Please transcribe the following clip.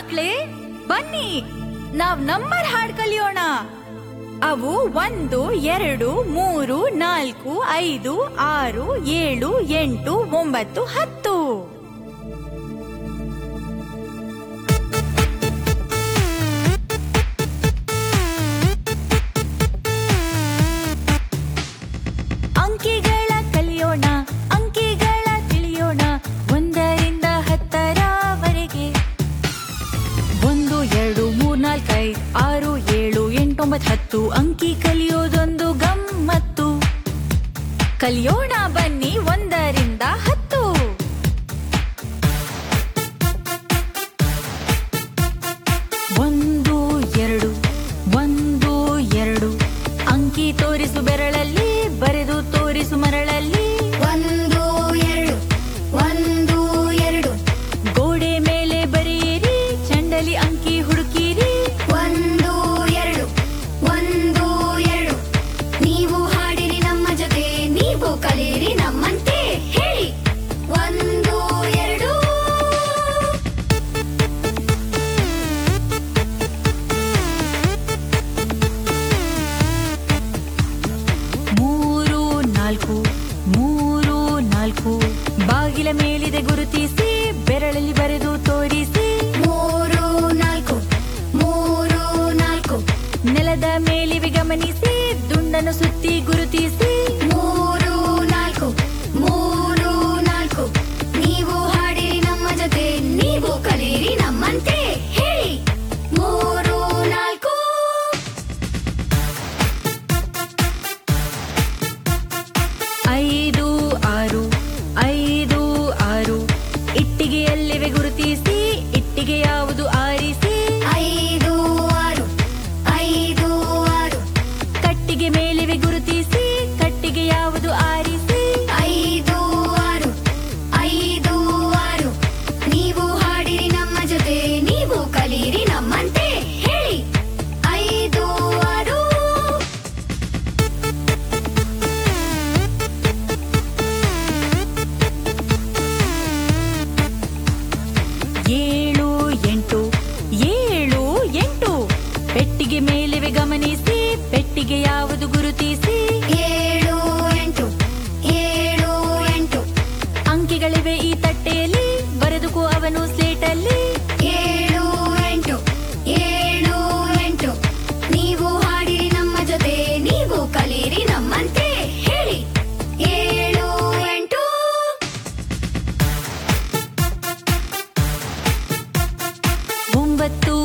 ಮಕ್ಳೇ, ಬನ್ನಿ ನಾವ್ ನಂಬರ್ ಹಾಡ್ ಕಲಿಯೋಣ. ಅವು 1 2 3 4 5 6 7 8 9 10. ಅಂಕಿಗಳ ಕಲಿಯೋಣ, ಅಂಕಿಗಳ ತಿಳಿಯೋಣ, 1ರಿಂದ 10ರವರೆಗೆ. 1 2 3 4 5 6 7 8 9 10. ಅಂಕಿ ಕಲಿಯೋದೊಂದು ಗಮ್ಮತ್ತು. ಕಲಿಯೋಣ ಬನ್ನಿ 1ರಿಂದ 10. 1 2 1 2. ಅಂಕಿ ತೋರಿಸು ಬೆರಳಲ್ಲಿ, ಬರೆದು ತೋರಿಸು ಮರಳಲ್ಲಿ. 1 2 1 2. ಗೋಡೆ ಮೇಲೆ ಬರೆಯಿರಿ, ಚಂಡಲಿ ಅಂಕಿ ಹುಡುಕಿರಿ. 1 2 1 2. ನೀವು ಹಾಡಿರಿ ನಮ್ಮ ಜೊತೆ, ನೀವು ಕಲಿಯಿರಿ ನಮ್ಮಂತೆ. ಹೇಳಿ 1 2. 3 4. ಬಾಗಿಲ ಮೇಲಿದೆ ಗುರುತಿಸಿ, ಬೆರಳಲ್ಲಿ ಬರೆದು ತೋರಿಸಿ. 3 4 3 4. ನೆಲದ ಮೇಲಿವೆ ಗಮನಿಸಿ, ದುಂಡನ್ನು ಸುತ್ತಿ ಗುರುತಿಸಿ. 3 4 3 4. ನೀವು ಹಾಡಿರಿ ನಮ್ಮ ಜೊತೆ, ನೀವು ಕಲಿಯಿರಿ ನಮ್ಮಂತೆ. ಹೇಳಿ 3 4. 5 6 5 6. ಇಟ್ಟಿಗೆಯಲ್ಲಿವೆ ಗುರುತಿಸಿ, ಇಟ್ಟಿಗೆ ಯಾವುದು ಆರಿಸಿ. 5 6 5 6. ಕಟ್ಟಿಗೆ ಮೇಲಿವೆ ಗುರುತಿಸಿ, ಕಟ್ಟಿಗೆ ಯಾವುದು ಆರಿಸಿ. 5 6 5 6. ನೀವು ಹಾಡಿರಿ ನಮ್ಮ ಜೊತೆ, ನೀವು ಕಲಿಯಿರಿ ನಮ್ಮಂತೆ. ಹೇಳಿ 5 6. 7 8 7 8. ಪೆಟ್ಟಿಗೆ ಮೇಲಿವೆ ಗಮನಿಸಿ, ಪೆಟ್ಟಿಗೆ ಯಾವುದು ಗುರುತಿಸಿ. 7 8 7 8. ಅಂಕಿಗಳಿವೆ ಈ ತಟ್ಟೆಯಲ್ಲಿ, ಬರೆದುಕೋ ಅವನು ಸ್ಲೇಟಲ್ಲಿ. 7 8 7 8. ನೀವು ಹಾಡಿರಿ ನಮ್ಮ ಜೊತೆ, ನೀವು ಕಲಿಯಿರಿ ನಮ್ಮಂತೆ. ಹೇಳಿ 7 8. 9